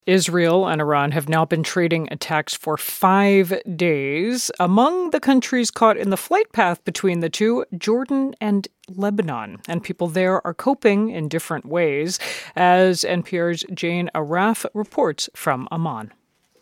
Israel and Iran have now been trading attacks for 5 days. Among the countries caught in the flight path between the two, Jordan and Lebanon. And people there are coping in different ways, as NPR's Jane Arraf reports from Amman.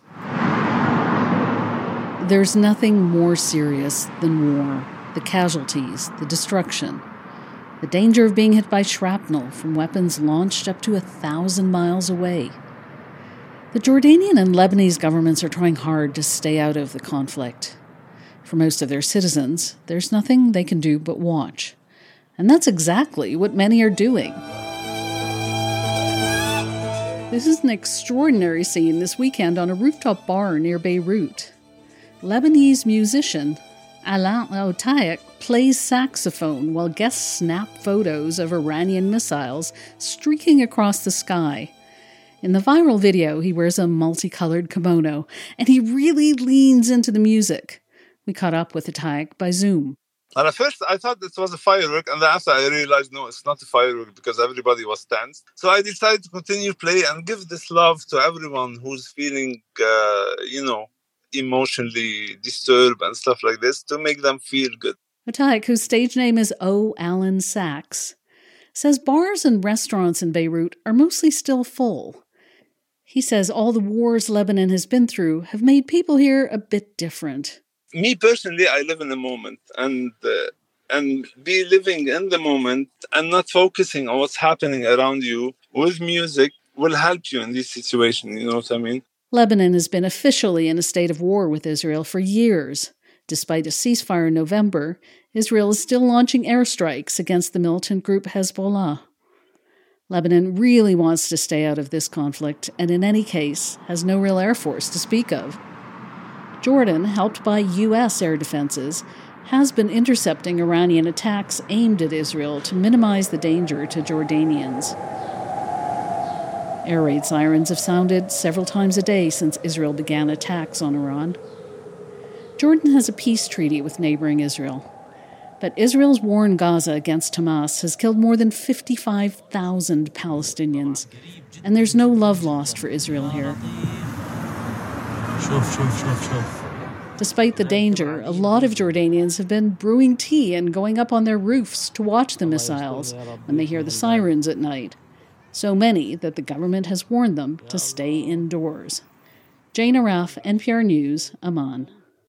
There's nothing more serious than war. The casualties, the destruction, the danger of being hit by shrapnel from weapons launched up to 1,000 miles away. The Jordanian and Lebanese governments are trying hard to stay out of the conflict. For most of their citizens, there's nothing they can do but watch. And that's exactly what many are doing. This is an extraordinary scene this weekend on a rooftop bar near Beirut. Lebanese musician Alain Otaïk plays saxophone while guests snap photos of Iranian missiles streaking across the sky. In the viral video, he wears a multicolored kimono, and he really leans into the music. We caught up with Otaïk by Zoom. And at first, I thought it was a firework, and then after I realized, no, it's not a firework because everybody was tense. So I decided to continue play and give this love to everyone who's feeling, emotionally disturbed and stuff like this to make them feel good. Otaïk, whose stage name is O. Alan Sachs, says bars and restaurants in Beirut are mostly still full. He says all the wars Lebanon has been through have made people here a bit different. Me personally, I live in the moment and be living in the moment and not focusing on what's happening around you with music will help you in this situation, you know what I mean? Lebanon has been officially in a state of war with Israel for years. Despite a ceasefire in November, Israel is still launching airstrikes against the militant group Hezbollah. Lebanon really wants to stay out of this conflict and in any case has no real air force to speak of. Jordan, helped by U.S. air defenses, has been intercepting Iranian attacks aimed at Israel to minimize the danger to Jordanians. Air raid sirens have sounded several times a day since Israel began attacks on Iran. Jordan has a peace treaty with neighboring Israel. But Israel's war in Gaza against Hamas has killed more than 55,000 Palestinians. And there's no love lost for Israel here. Despite the danger, a lot of Jordanians have been brewing tea and going up on their roofs to watch the missiles when they hear the sirens at night. So many that the government has warned them to stay indoors. Jane Arraf, NPR News, Amman.